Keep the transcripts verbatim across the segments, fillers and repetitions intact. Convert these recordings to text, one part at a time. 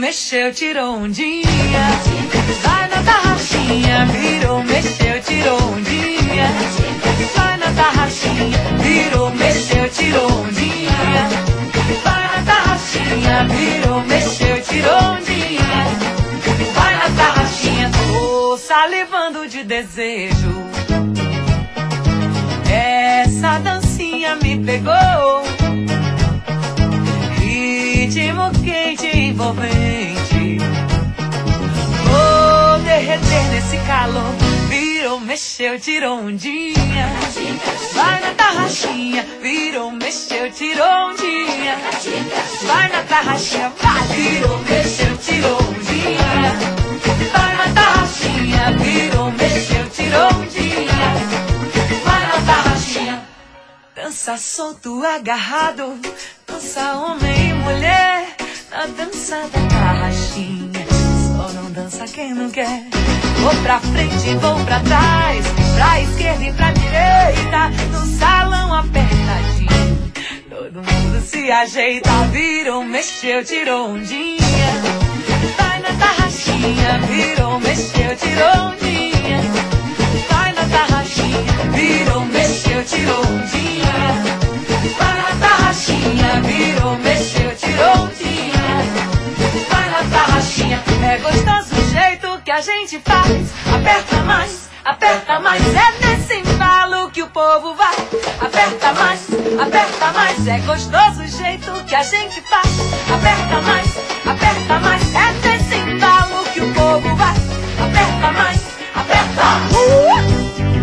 mexeu, tirou ondinha. Vai na tarraxinha, virou, mexeu, tirou ondinha. Vai na tarraxinha, virou, mexeu, tirou ondinha. Vai na tarraxinha, virou, mexeu, tirou ondinha. Vai na tarraxinha, tô salivando de desejo. Essa dancinha me pegou, ritmo quente e envolvente. Vou derreter nesse calor. Virou, mexeu, tirou ondinha. Vai na tarraxinha, virou, mexeu, tirou ondinha. Vai na tarraxinha, vai. Virou, mexeu, tirou ondinha. Vai na tarraxinha, virou, mexeu, tirou ondinha. Vai na tarraxinha. Dança solto, agarrado, dança homem e mulher, na dança da tarraxinha. Só não dança quem não quer. Vou pra frente, vou pra trás, pra esquerda e pra direita, no salão apertadinho. Todo mundo se ajeita, virou, mexeu, tirou ondinha. Vai na tarraxinha, virou, mexeu, tirou ondinha. Vai na tarraxinha, virou, mexeu, tirou ondinha. Vai na tarraxinha, virou, mexeu, tirou ondinha. Vai na tarraxinha, é gostoso o jeito que a gente faz. Aperta mais, aperta mais, é nesse embalo que o povo vai. Aperta mais, aperta mais, é gostoso o jeito que a gente faz. Aperta mais, aperta mais, é nesse embalo que o povo vai. Aperta mais, aperta. Uh!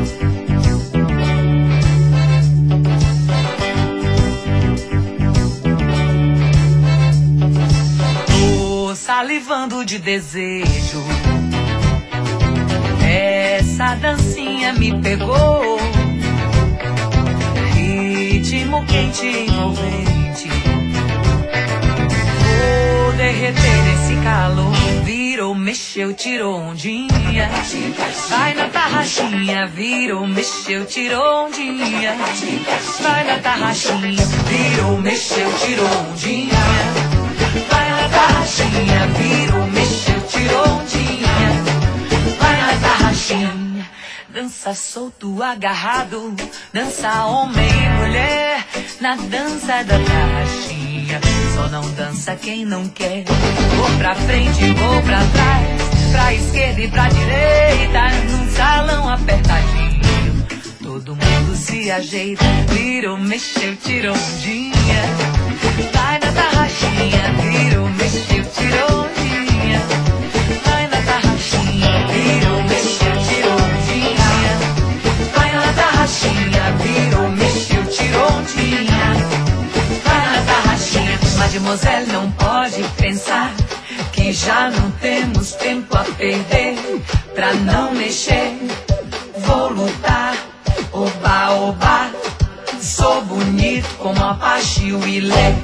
Salivando de desejo, essa dancinha me pegou, ritmo quente e envolvente. Vou derreter nesse calor. Virou, mexeu, tirou ondinha. Vai na tarraxinha, virou, mexeu, tirou ondinha. Vai na tarraxinha, virou, mexeu, tirou ondinha. Vai na tarraxinha, virou, mexeu, tirou ondinha. Vai na tarraxinha, dança solto, agarrado, dança homem e mulher, na dança da tarraxinha. Só não dança quem não quer. Vou pra frente, vou pra trás, pra esquerda e pra direita, num salão apertadinho. Todo mundo se ajeita, virou, mexeu, tirou ondinha. Vai na tarraxinha, virou, mexeu, tirou ondinha. Vai na tarraxinha, virou, mexeu, tirou ondinha. Vai na tarraxinha, virou, mexeu, tirou ondinha. Vai na tarraxinha, mademoiselle não pode pensar que já não temos tempo a perder. Pra não mexer, vou lutar, oba, oba. Sou bonito como Apache Wilé.